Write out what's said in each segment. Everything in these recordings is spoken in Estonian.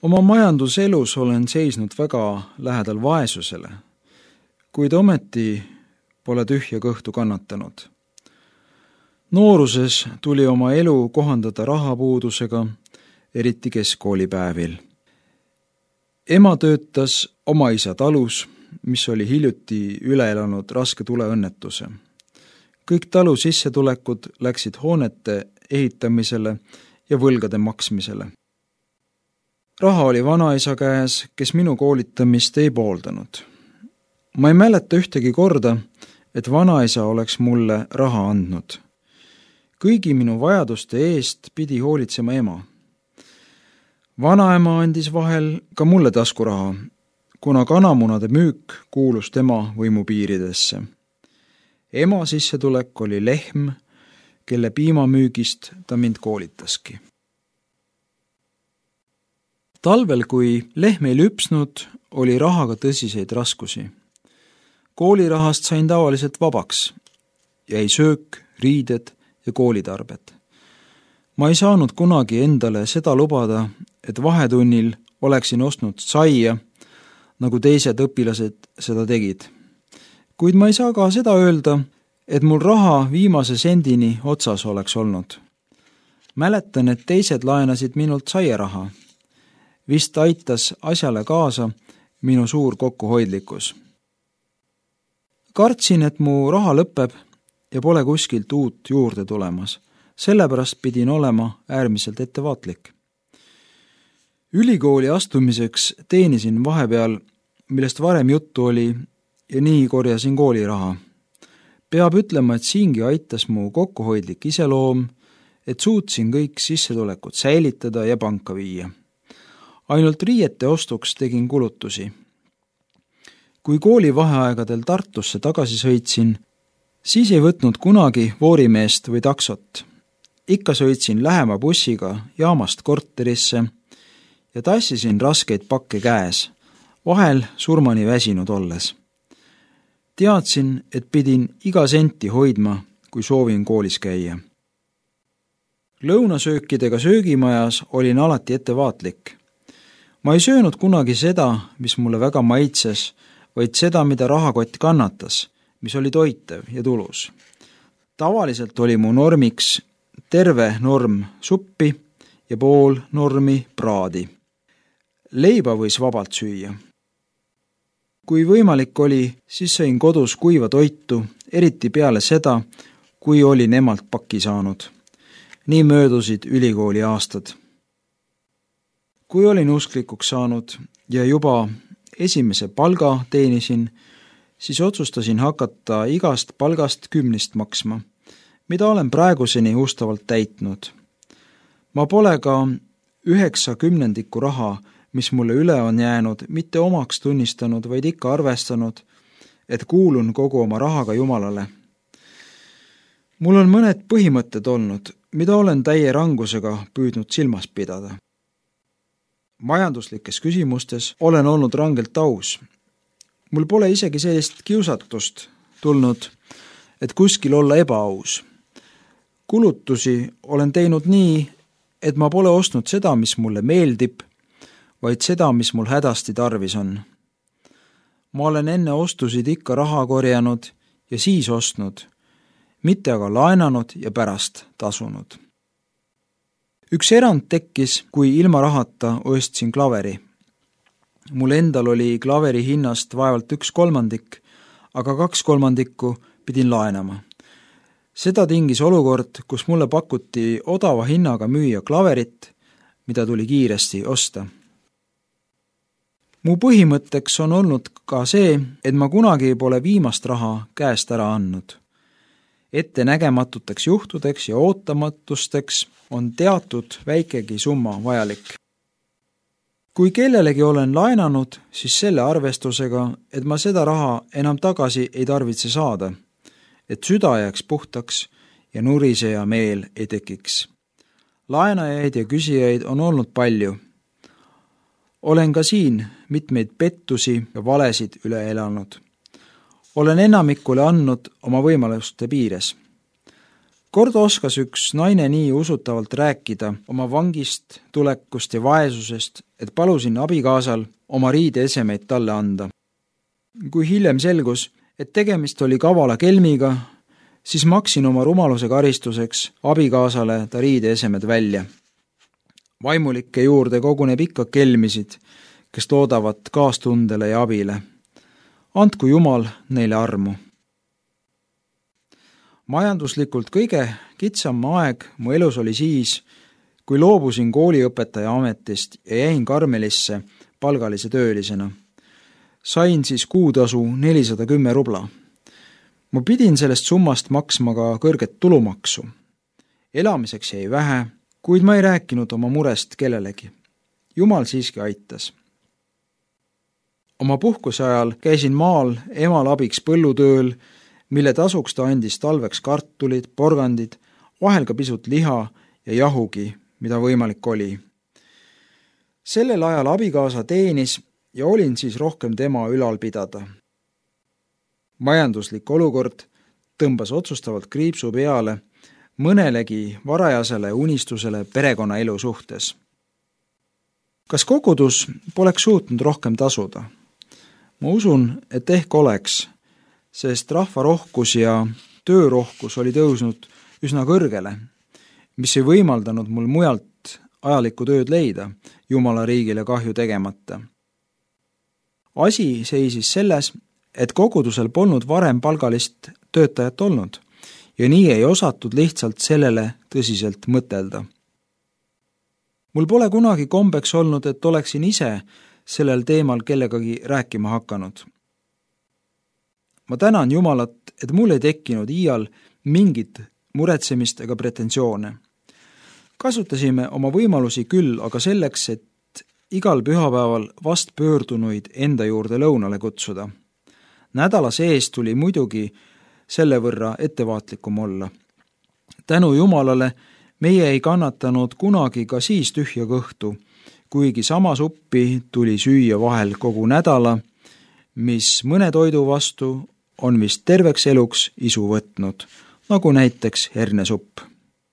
Oma majanduselus olen seisnud väga lähedal vaesusele, kuid ometi pole tühja kõhtu kannatanud. Nooruses tuli oma elu kohandada rahapuudusega, eriti keskkoolipäevil. Ema töötas oma isa talus, mis oli hiljuti üle elanud raske tuleõnnetuse. Kõik talu sissetulekud läksid hoonete ehitamisele ja võlgade maksmisele. Raha oli vanaisa käes, kes minu koolitamist ei pooldanud. Ma ei mäleta ühtegi korda, et vanaisa oleks mulle raha andnud. Kõigi minu vajaduste eest pidi hoolitsema ema. Vanaema andis vahel ka mulle taskuraha, kuna kanamunade müük kuulus tema võimupiiridesse. Ema sissetulek oli lehm, kelle piimamüügist ta mind koolitaski. Talvel, kui lehm ei lüpsnud, oli rahaga tõsiseid raskusi. Koolirahast sain tavaliselt vabaks. Jäi söök, riided ja koolitarbed. Ma ei saanud kunagi endale seda lubada, et vahetunnil oleksin ostnud saia, nagu teised õpilased seda tegid. Kuid ma ei saa ka seda öelda, et mul raha viimase sendini otsas oleks olnud. Mäletan, et teised laenasid minult saiaraha. Vist aitas asjale kaasa minu suur kokkuhoidlikkus. Kartsin, et mu raha lõpeb ja pole kuskilt uut juurde tulemas. Sellepärast pidin olema äärmiselt ettevaatlik. Ülikooli astumiseks teenisin vahepeal, millest varem juttu oli, ja nii korjasin kooliraha. Peab ütlema, et siingi aitas mu kokkuhoidlik iseloom, et suutsin kõik sissetulekut säilitada ja panka viia. Ainult riiete ostuks tegin kulutusi. Kui kooli vaheaegadel Tartusse tagasi sõitsin, siis ei võtnud kunagi voorimeest või taksot. Ikka sõitsin lähema bussiga jaamast korterisse ja tassisin raskeid pakke käes, vahel surmani väsinud olles. Teadsin, et pidin iga senti hoidma, kui soovin koolis käia. Lõunasöökidega söögimajas olin alati ettevaatlik. Ma ei söönud kunagi seda, mis mulle väga maitses, vaid seda, mida rahakott kannatas, mis oli toitev ja tulus. Tavaliselt oli mu normiks terve norm suppi ja pool normi praadi. Leiba võis vabalt süüa. Kui võimalik oli, siis sõin kodus kuiva toitu, eriti peale seda, kui olin emalt pakki saanud. Nii möödusid ülikooli aastad. Kui olin usklikuks saanud ja juba esimese palga teenisin, siis otsustasin hakata igast palgast 10 maksma, mida olen praeguseni ustavalt täitnud. Ma pole ka 9/10 raha, mis mulle üle on jäänud, mitte omaks tunnistanud, vaid ikka arvestanud, et kuulun kogu oma rahaga Jumalale. Mul on mõned põhimõtted olnud, mida olen täie rangusega püüdnud silmas pidada. Majanduslikes küsimustes olen olnud rangelt aus. Mul pole isegi sellist kiusatust tulnud, et kuskil olla ebaaus. Kulutusi olen teinud nii, et ma pole ostnud seda, mis mulle meeldib, vaid seda, mis mul hädasti tarvis on. Ma olen enne ostusid ikka raha korjanud ja siis ostnud, mitte aga laenanud ja pärast tasunud. Üks erand tekkis, kui ilma rahata ostsin klaveri. Mul endal oli klaveri hinnast vaevalt 1/3, aga 2/3 pidin laenama. Seda tingis olukord, kus mulle pakuti odava hinnaga müüa klaverit, mida tuli kiiresti osta. Mu põhimõtteks on olnud ka see, et ma kunagi pole viimast raha käest ära andnud. Ettenägematuteks juhtudeks ja ootamatusteks on teatud väikegi summa vajalik. Kui kellelegi olen laenanud, siis selle arvestusega, et ma seda raha enam tagasi ei tarvitse saada, et süda jääks puhtaks ja nuriseja meel ei tekiks. Laenajaid ja küsijaid on olnud palju. Olen ka siin mitmeid pettusi ja valesid üle elanud. Olen enamikule andnud oma võimaluste piires. Kord oskas üks naine nii usutavalt rääkida oma vangist, tulekust ja vaesusest, et palusin abikaasal oma riideesemeid talle anda. Kui hiljem selgus, et tegemist oli kavala kelmiga, siis maksin oma rumaluse karistuseks abikaasale ta riideesemed välja. Vaimulike juurde koguneb ikka kelmisid, kes loodavad kaastundele ja abile. Andku Jumal neile armu. Majanduslikult kõige kitsam aeg mu elus oli siis, kui loobusin kooliõpetaja ametist ja jäin Karmelisse palgalise töölisena. Sain siis kuutasu 410 rubla. Ma pidin sellest summast maksma ka kõrget tulumaksu. Elamiseks jäi vähe, kuid ma ei rääkinud oma murest kellelegi. Jumal siiski aitas. Oma puhkuse ajal käisin maal emal abiks põllutööl, mille tasuks ta andis talveks kartulid, porgandid, vahel ka pisut liha ja jahugi, mida võimalik oli. Sellel ajal abikaasa teenis ja olin siis rohkem tema ülal pidada. Majanduslik olukord tõmbas otsustavalt kriipsu peale mõnelegi varajasele unistusele perekonnaelu suhtes. Kas kogudus poleks suutnud rohkem tasuda? Ma usun, et ehk oleks, sest rahvarohkus ja töörohkus oli tõusnud üsna kõrgele, mis ei võimaldanud mul mujalt ajalikku tööd leida, Jumala riigile kahju tegemata. Asi seisis selles, et kogudusel polnud varem palgalist töötajat olnud ja nii ei osatud lihtsalt sellele tõsiselt mõtelda. Mul pole kunagi kombeks olnud, et oleksin ise sellel teemal kellegagi rääkima hakanud. Ma tänan Jumalat, et mul ei tekkinud iial mingit muretsemist ega pretensioone. Kasutasime oma võimalusi küll, aga selleks, et igal pühapäeval vast pöördunuid enda juurde lõunale kutsuda. Nädala sees tuli muidugi selle võrra ettevaatlikum olla. Tänu Jumalale meie ei kannatanud kunagi ka siis tühja kõhtu, kuigi sama suppi tuli süüa vahel kogu nädala, mis mõne toidu vastu on vist terveks eluks isu võtnud, nagu näiteks hernesupp.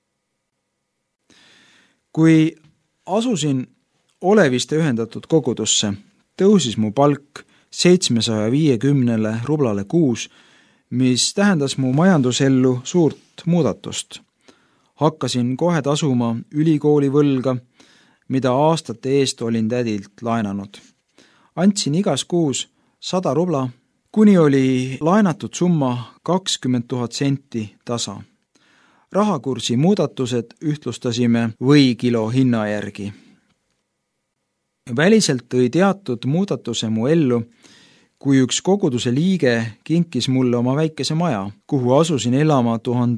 Kui asusin Oleviste ühendatud kogudusse, tõusis mu palk 750 rublale kuus, mis tähendas mu majandusellu suurt muudatust. Hakkasin kohe tasuma ülikooli võlga, mida aastate eest olin tädilt laenanud. Andsin igas kuus 100 rubla, kuni oli laenatud summa 20 000 senti tasa. Rahakursi muudatused ühtlustasime võikilo hinna järgi. Väliselt tõi teatud muudatuse mu ellu, kui üks koguduse liige kinkis mulle oma väikese maja, kuhu asusin elama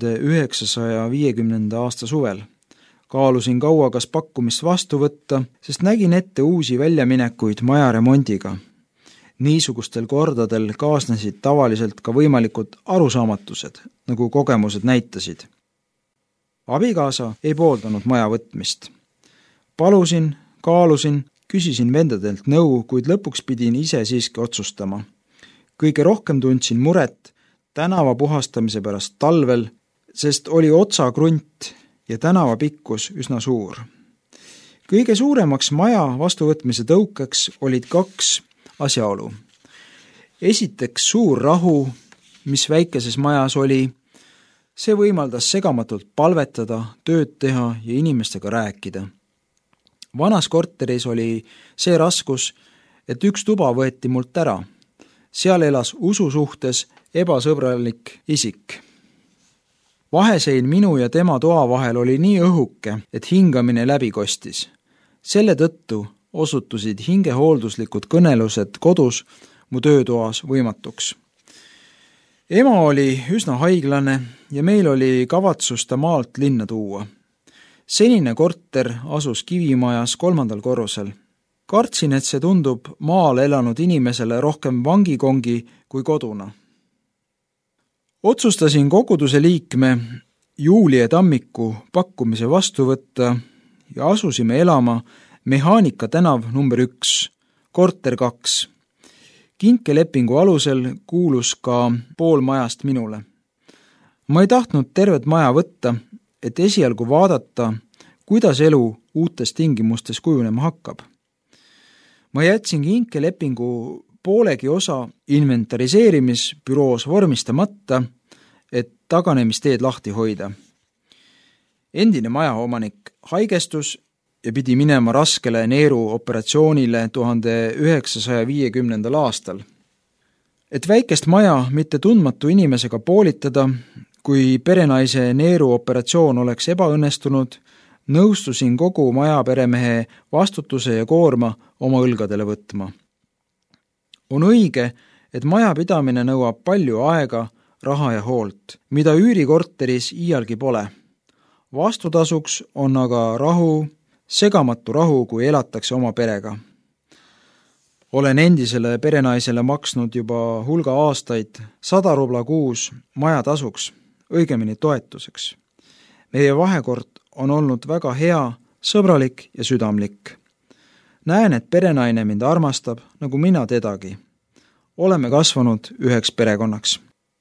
1950. aasta suvel. Kaalusin kaua, kas pakkumist vastu võtta, sest nägin ette uusi väljaminekuid maja remondiga. Niisugustel kordadel kaasnesid tavaliselt ka võimalikud arusaamatused, nagu kogemused näitasid. Abikaasa ei pooldanud maja võtmist. Palusin, kaalusin, küsisin vendadelt nõu, kuid lõpuks pidin ise siiski otsustama. Kõige rohkem tundsin muret tänava puhastamise pärast talvel, sest oli otsakrunt ja tänava pikkus üsna suur. Kõige suuremaks maja vastuvõtmise tõukeks olid 2 asjaolu. Esiteks suur rahu, mis väikeses majas oli. See võimaldas segamatult palvetada, tööd teha ja inimestega rääkida. Vanas korteris oli see raskus, et üks tuba võeti mult ära. Seal elas usu suhtes ebasõbralik isik. Vahesein minu ja tema toa vahel oli nii õhuke, et hingamine läbi kostis. Selle tõttu osutusid hingehoolduslikud kõnelused kodus mu töötoas võimatuks. Ema oli üsna haiglane ja meil oli kavatsus ta maalt linna tuua. Senine korter asus Kivimajas 3. korrusel. Kartsin, et see tundub maal elanud inimesele rohkem vangikongi kui koduna. Otsustasin koguduse liikme Julia Tammiku pakkumise vastu võtta ja asusime elama Mehaanika tänav nr 1, korter 2. Kinkelepingu alusel kuulus ka pool majast minule. Ma ei tahtnud tervet maja võtta, et esialgu vaadata, kuidas elu uutes tingimustes kujunema hakkab. Ma jätsin kinkelepingu poolegi osa inventariseerimisbüroos vormistamata, et taganemisteed lahti hoida. Endine majaomanik haigestus ja pidi minema raskele neeruoperatsioonile 1950. aastal. Et väikest maja mitte tundmatu inimesega poolitada, kui perenaise neeruoperatsioon oleks ebaõnnestunud, nõustusin kogu majaperemehe vastutuse ja koorma oma õlgadele võtma. On õige, et majapidamine nõuab palju aega, raha ja hoolt, mida üürikorteris iialgi pole. Vastutasuks on aga rahu, segamatu rahu, kui elatakse oma perega. Olen endisele perenaisele maksnud juba hulga aastaid 100 rubla kuus majatasuks, õigemini toetuseks. Meie vahekord on olnud väga hea, sõbralik ja südamlik. Näen, et perenaine mind armastab, nagu mina tedagi. Oleme kasvanud üheks perekonnaks.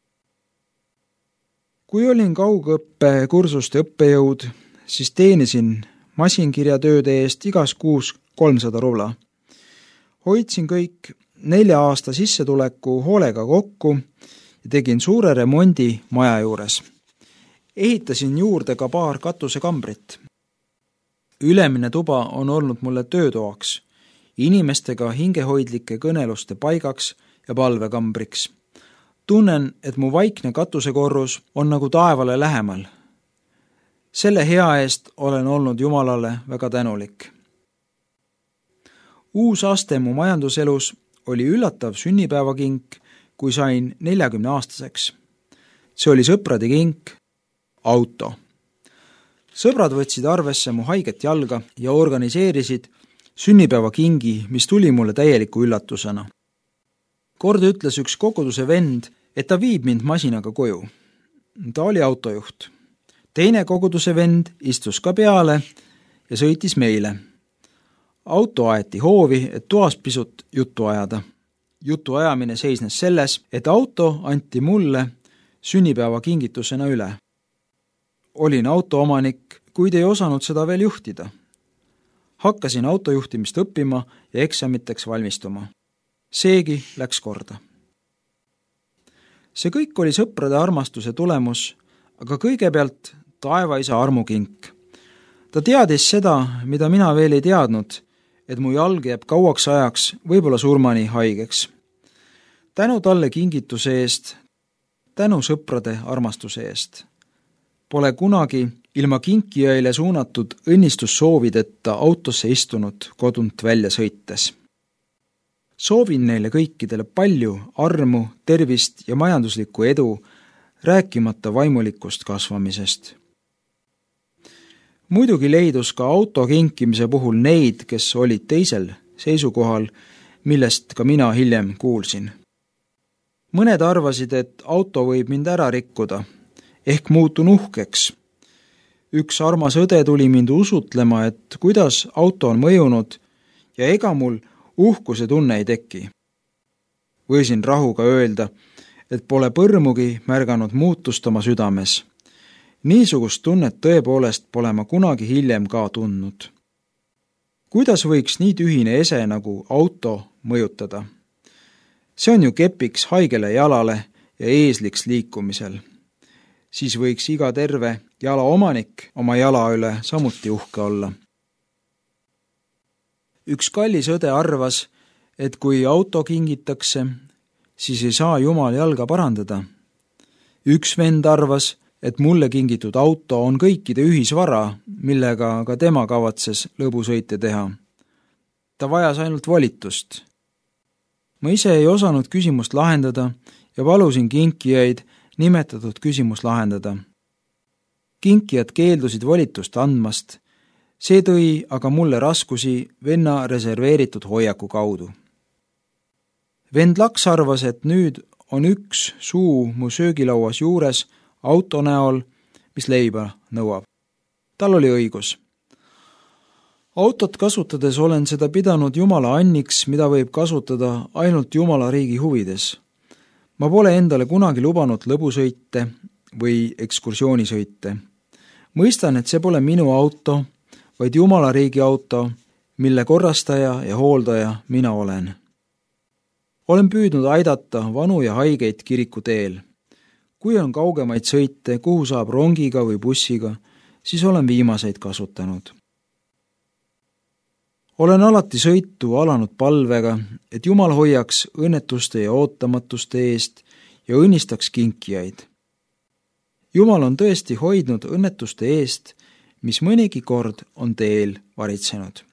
Kui olin kaugõppe kursuste õppejõud, siis teenisin masinkirjatööde eest igas kuus 300 rubla. Hoidsin kõik 4 aasta sissetuleku hoolega kokku ja tegin suure remondi maja juures. Ehitasin juurde ka paar katusekambrit. Ülemine tuba on olnud mulle töötoaks, inimestega hingehoidlike kõneluste paigaks ja palvekambriks. Tunnen, et mu vaikne katusekorrus on nagu taevale lähemal. Selle hea eest olen olnud Jumalale väga tänulik. Uus aste mu majanduselus oli üllatav sünnipäevakink, kui sain 40-aastaseks. See oli sõprade kink, auto. Sõbrad võtsid arvesse mu haiget jalga ja organiseerisid sünnipäevakingi, mis tuli mulle täieliku üllatusena. Kord ütles üks koguduse vend, et ta viib mind masinaga koju. Ta oli autojuht. Teine koguduse vend istus ka peale ja sõitis meile. Auto aeti hoovi, et toas pisut juttu ajada. Jutu ajamine seisnes selles, et auto anti mulle sünnipäeva kingitusena üle. Olin autoomanik, kuid ei osanud seda veel juhtida. Hakkasin autojuhtimist õppima ja eksamiteks valmistuma. Seegi läks korda. See kõik oli sõprade armastuse tulemus, aga kõigepealt taevaisa armukink. Ta teadis seda, mida mina veel ei teadnud, et mu jalg jääb kauaks ajaks, võib-olla surmani haigeks. Tänu talle kingituse eest, tänu sõprade armastuse eest. Pole kunagi ilma kinkijaile suunatud õnnistussoovideta autosse istunud kodunt välja sõites. Soovin neile kõikidele palju armu, tervist ja majanduslikku edu, rääkimata vaimulikust kasvamisest. Muidugi leidus ka auto kinkimise puhul neid, kes olid teisel seisukohal, millest ka mina hiljem kuulsin. Mõned arvasid, et auto võib mind ära rikkuda, ehk muutun uhkeks. Üks armas õde tuli mind usutlema, et kuidas auto on mõjunud ja ega mul uhkuse tunne ei teki. Võisin rahuga öelda, et pole põrmugi märganud muutust oma südames. Niisugust tunnet tõepoolest pole ma kunagi hiljem ka tundnud. Kuidas võiks nii tühine ese nagu auto mõjutada? See on ju kepiks haigele jalale ja eesliks liikumisel. Siis võiks iga terve jala omanik oma jala üle samuti uhke olla. Üks kallis õde arvas, et kui auto kingitakse, siis ei saa Jumal jalga parandada. Üks vend arvas, et mulle kingitud auto on kõikide ühisvara, millega ka tema kavatses lõbusõite teha. Ta vajas ainult volitust. Ma ise ei osanud küsimust lahendada ja palusin kinkijaid nimetatud küsimus lahendada. Kinkijad keeldusid volitust andmast, see tõi aga mulle raskusi venna reserveeritud hoiaku kaudu. Vend Laks arvas, et nüüd on üks suu mu söögilauas juures auto näol, mis leiba nõuab. Tal oli õigus. Autot kasutades olen seda pidanud Jumala anniks, mida võib kasutada ainult Jumala riigi huvides. Ma pole endale kunagi lubanud lõbusõite või ekskursioonisõite. Mõistan, et see pole minu auto, vaid Jumala riigi auto, mille korrastaja ja hooldaja mina olen. Olen püüdnud aidata vanu ja haigeid kiriku teel. Kui on kaugemaid sõite, kuhu saab rongiga või bussiga, siis olen viimaseid kasutanud. Olen alati sõitu alanud palvega, et Jumal hoiaks õnnetuste ja ootamatuste eest ja õnnistaks kinkijaid. Jumal on tõesti hoidnud õnnetuste eest, mis mõnigi kord on teel varitsenud.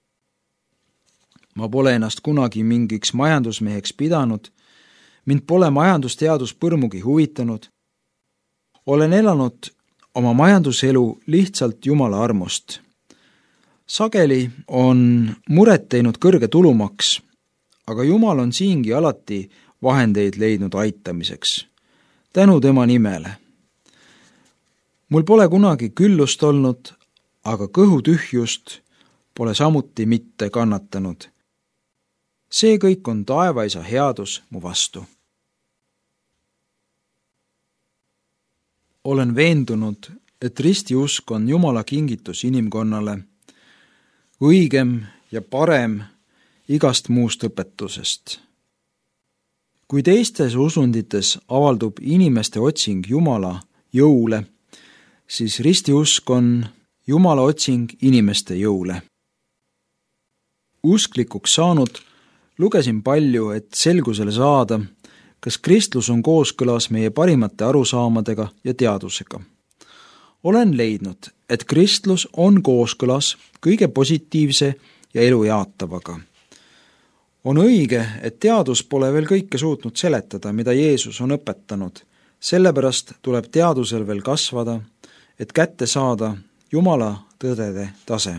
Ma pole ennast kunagi mingiks majandusmeheks pidanud, mind pole majandusteadus põrmugi huvitanud. Olen elanud oma majanduselu lihtsalt Jumala armust. Sageli on muret teinud kõrge tulumaks, aga Jumal on siingi alati vahendeid leidnud aitamiseks. Tänu tema nimele. Mul pole kunagi küllust olnud, aga kõhutühjust pole samuti mitte kannatanud. See kõik on taevaisa headus mu vastu. Olen veendunud, et ristiusk on Jumala kingitus inimkonnale, õigem ja parem igast muust õpetusest. Kui teistes usundites avaldub inimeste otsing Jumala jõule, siis ristiusk on Jumala otsing inimeste jõule. Usklikuks saanud lugesin palju, et selgusele saada, kas kristlus on kooskõlas meie parimate arusaamadega ja teadusega. Olen leidnud, et kristlus on kooskõlas kõige positiivse ja elu jaatavaga. On õige, et teadus pole veel kõike suutnud seletada, mida Jeesus on õpetanud. Sellepärast tuleb teadusel veel kasvada, et kätte saada Jumala tõdede tase.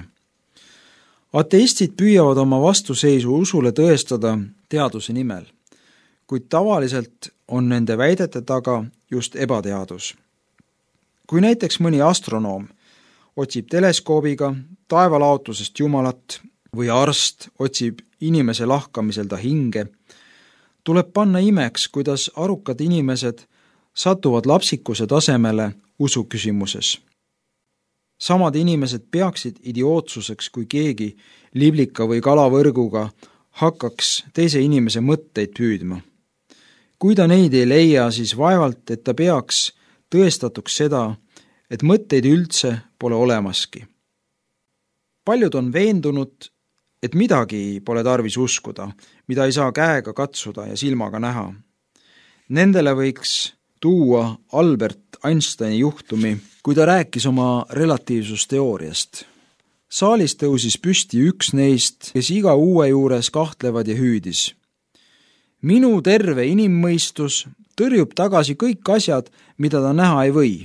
Ateistid püüavad oma vastuseisu usule tõestada teaduse nimel, kuid tavaliselt on nende väidete taga just ebateadus. Kui näiteks mõni astronoom otsib teleskoobiga taevalaotusest Jumalat või arst otsib inimese lahkamisel ta hinge, tuleb panna imeks, kuidas arukad inimesed satuvad lapsikuse tasemele usu küsimuses. Samad inimesed peaksid idiootsuseks, kui keegi liblika või kalavõrguga hakkaks teise inimese mõtteid püüdma. Kui ta neid ei leia, siis vaevalt, et ta peaks tõestatuks seda, et mõtteid üldse pole olemaski. Paljud on veendunud, et midagi pole tarvis uskuda, mida ei saa käega katsuda ja silmaga näha. Nendele võiks tuua Albert Einsteini juhtumi, kui ta rääkis oma relatiivsusteooriast. Saalis tõusis püsti üks neist, kes iga uue juures kahtlevad ja hüüdis. Minu terve inimmõistus tõrjub tagasi kõik asjad, mida ta näha ei või.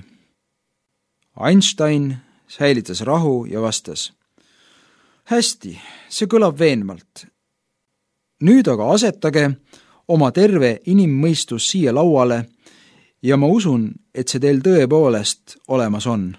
Einstein säilitas rahu ja vastas. Hästi, see kõlab veenvalt. Nüüd aga asetage oma terve inimmõistus siia lauale ja ma usun, et see teil tõepoolest olemas on.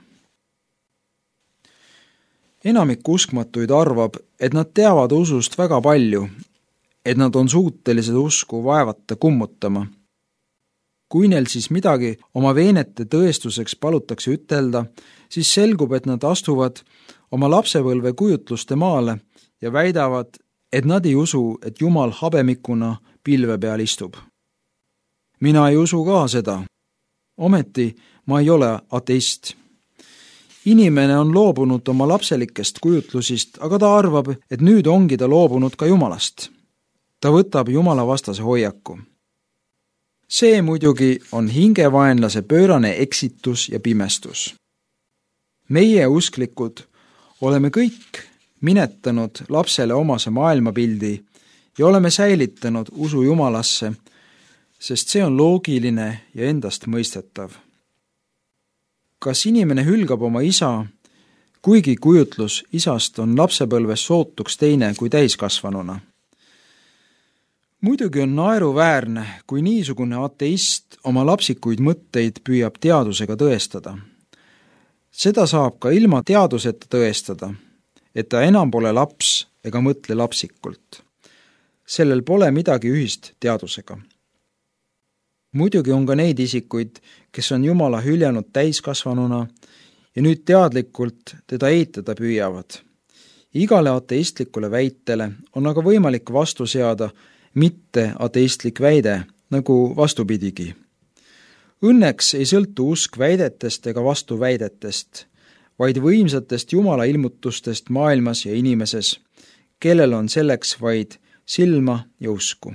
Enamik uskmatuid arvab, et nad teavad usust väga palju, et nad on suutelised usku vaevata kummutama. Kui neil siis midagi oma veenete tõestuseks palutakse ütelda, siis selgub, et nad astuvad oma lapsepõlve kujutluste maale ja väidavad, et nad ei usu, et Jumal habemikuna pilve peal istub. Mina ei usu ka seda. Ometi ma ei ole ateist. Inimene on loobunud oma lapselikest kujutlusist, aga ta arvab, et nüüd ongi ta loobunud ka Jumalast. Ta võtab Jumala vastase hoiaku. See muidugi on hingevaenlase pöörane eksitus ja pimestus. Meie usklikud oleme kõik minetanud lapsele omase maailmapildi ja oleme säilitanud usu Jumalasse, sest see on loogiline ja endast mõistetav. Kas inimene hülgab oma isa, kuigi kujutlus isast on lapsepõlves sootuks teine kui täiskasvanuna? Muidugi on naeruväärne, kui niisugune ateist oma lapsikuid mõtteid püüab teadusega tõestada. Seda saab ka ilma teaduseta tõestada, et ta enam pole laps ega mõtle lapsikult. Sellel pole midagi ühist teadusega. muidugi on ka neid isikuid, kes on Jumala hüljanud täiskasvanuna ja nüüd teadlikult teda eitada püüavad. Igale ateistlikule väitele on aga võimalik vastu seada mitte ateistlik väide, nagu vastupidigi. Õnneks ei sõltu usk väidetest ega vastuväidetest, vaid võimsatest Jumala ilmutustest maailmas ja inimeses, kellel on selleks vaid silma ja usku.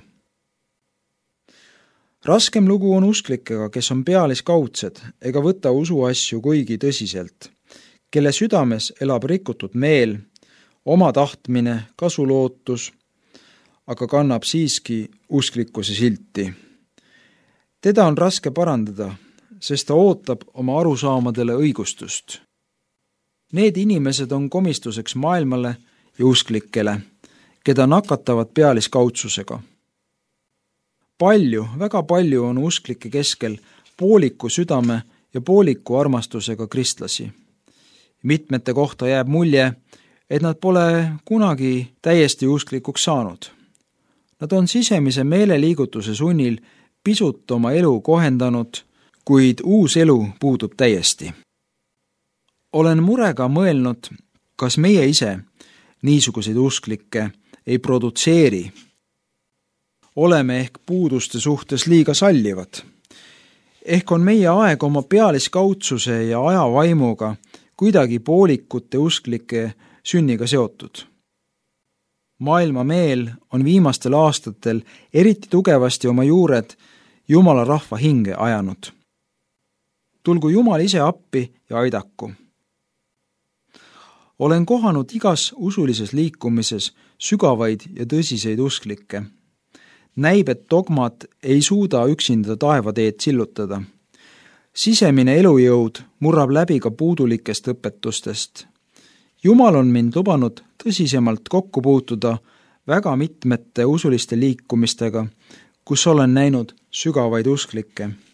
Raskem lugu on usklikega, kes on pealiskaudsed ega võta usuasju kuigi tõsiselt, kelle südames elab rikutud meel, oma tahtmine, kasulootus, aga kannab siiski usklikkuse silti. Teda on raske parandada, sest ta ootab oma arusaamadele õigustust. Need inimesed on komistuseks maailmale ja usklikele, keda nakatavad pealiskaudsusega. Väga palju on usklike keskel pooliku südame ja pooliku armastusega kristlasi. Mitmete kohta jääb mulje, et nad pole kunagi täiesti usklikuks saanud. Nad on sisemise meeleliigutuse sunnil pisut oma elu kohendanud, kuid uus elu puudub täiesti. Olen murega mõelnud, kas meie ise niisuguseid usklikke ei produtseeri. Oleme ehk puuduste suhtes liiga sallivad. Ehk on meie aeg oma pealiskaudsuse ja ajavaimuga kuidagi poolikute usklike sünniga seotud. Maailma meel on viimastel aastatel eriti tugevasti oma juured Jumala rahva hinge ajanud. Tulgu Jumal ise appi ja aidaku. Olen kohanud igas usulises liikumises sügavaid ja tõsiseid usklikke. Näib, et dogmad ei suuda üksinda taevateed sillutada. Sisemine elujõud murrab läbi ka puudulikest õpetustest. Jumal on mind lubanud tõsisemalt kokku puutuda väga mitmete usuliste liikumistega, kus olen näinud sügavaid usklikke.